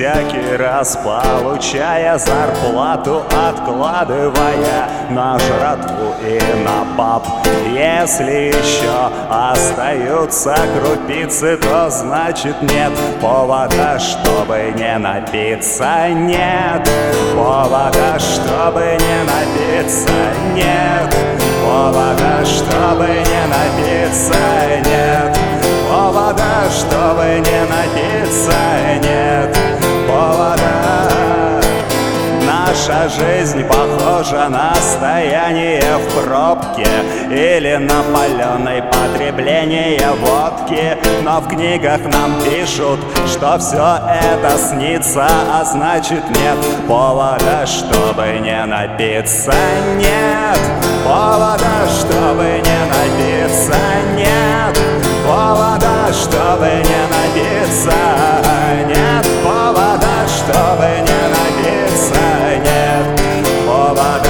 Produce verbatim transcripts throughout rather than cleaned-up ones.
всякий раз получая зарплату, откладывая на жратву и на пап. Если еще остаются крупицы, то значит нет повода, чтобы не напиться. Нет повода, чтобы не напиться. Нет повода, чтобы не напиться. Нет повода, чтобы не напиться. Нет повода. Наша жизнь похожа на стояние в пробке или на паленое потребление водки. Но в книгах нам пишут, что все это снится, а значит нет повода, чтобы не напиться. Нет повода, чтобы не напиться. Нет повода, чтобы не напиться. Нет повода, чтобы не напиться. Нет повода.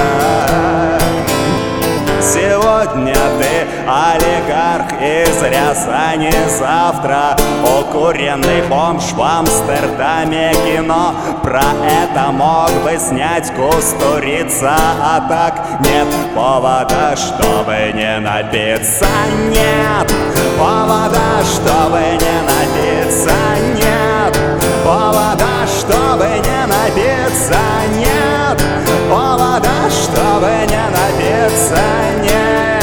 Сегодня ты олигарх из Рязани, завтра укуренный бомж в Амстердаме. Кино про это мог бы снять Кустурица, а так нет повода, чтобы не напиться. Нет повода, чтобы не напиться. Нет повода, чтобы не напиться. Нет повода, чтобы не напиться. Нет.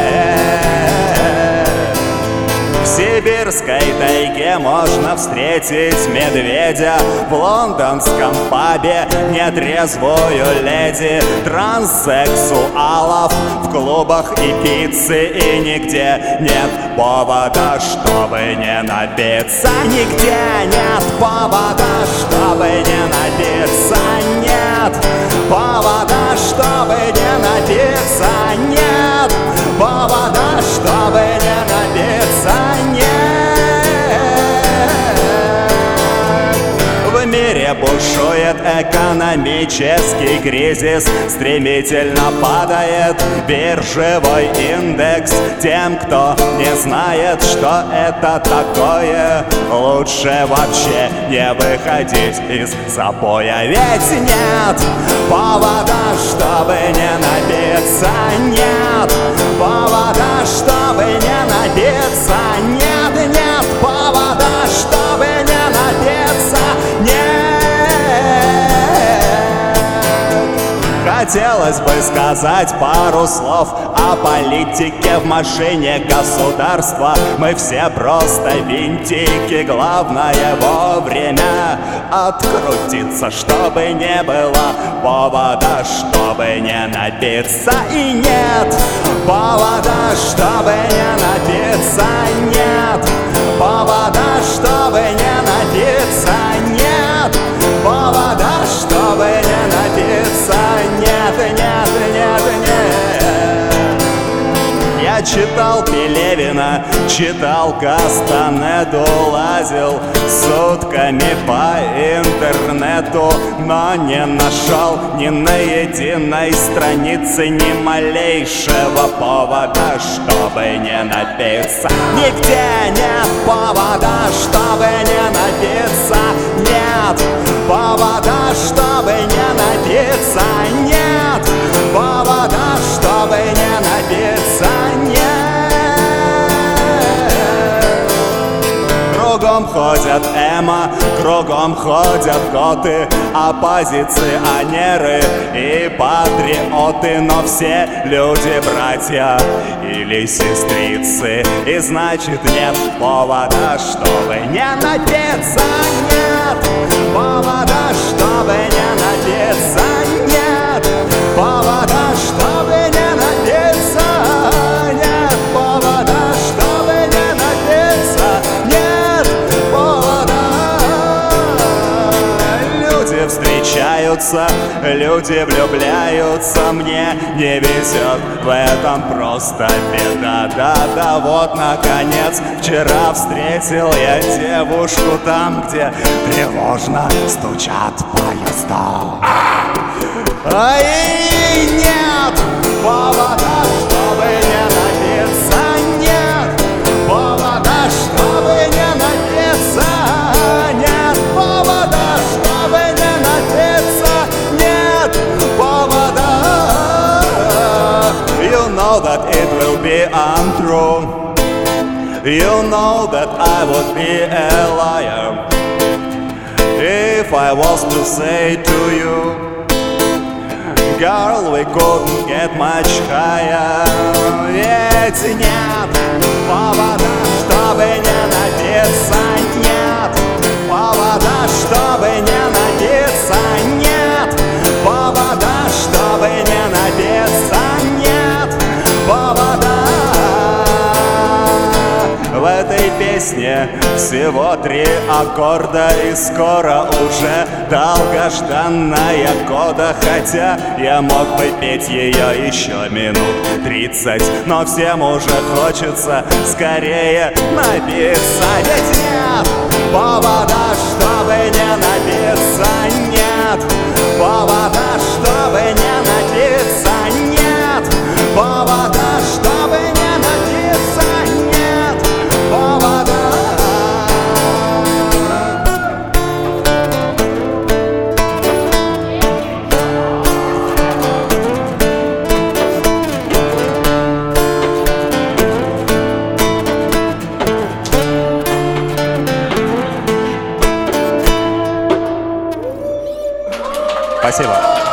В сибирской тайге можно встретить медведя, в лондонском пабе нетрезвую леди, транссексуалов в клубах и пиццы, и нигде нет повода, чтобы не напиться. Нигде нет повода, чтобы не напиться. Нет повода, чтобы не напиться. Нет повода, чтобы не напиться. Нет. В мире бушует экономический кризис, стремительно падает биржевой индекс. Тем, кто не знает, что это такое, лучше вообще не выходить из запоя. Ведь нет повода, чтобы не напиться. Нет повода, чтобы не напиться. Нет, нет повода, чтобы не напиться. Нет. Хотелось бы сказать пару слов о политике в машине государства. Мы все просто винтики, главное вовремя открутиться, чтобы не было повода, чтобы не напиться. И нет повода, чтобы не напиться. Нет повода, чтобы не напиться. Нет повода, чтобы не напиться. Нет, нет, нет, нет. Я читал Пелевина, читал Кастанеду, лазил сутками по интернету, но не нашел ни на единой странице ни малейшего повода, чтобы не напиться. Нигде нет повода, чтобы не напиться. Нет повода, чтобы не напиться. Нет повода, чтобы не напиться. Нет. Кругом ходят эмо, кругом ходят коты, оппозиционеры и патриоты, но все люди братья или сестрицы, и значит нет повода, чтобы не напиться. Нет повода, чтобы не напиться. Нет повода, чтобы не напиться. Нет повода, чтобы не напиться. Нет повода. Люди встречаются, люди влюбляются, мне не везет, в этом просто беда. Да-да, вот наконец вчера встретил я девушку там, где тревожно стучат поезда. Ай, нет повода, чтобы не напиться. Нет повода, чтобы не напиться. Нет повода, чтобы You know that I would be a liar if I was to say to you, girl, we couldn't get much higher. Ведь нет повода, чтобы не напиться. Нет повода, чтобы не напиться. Нет повода, чтобы не напиться. Нет повода. В этой песне всего три аккорда, и скоро уже долгожданная кода. Хотя я мог бы петь ее еще минут тридцать, но всем уже хочется скорее напиться. Ведь нет повода, чтобы не напиться. Нет повода, чтобы не напиться. Нет повода, чтобы не напиться. Нет повода. Спасибо.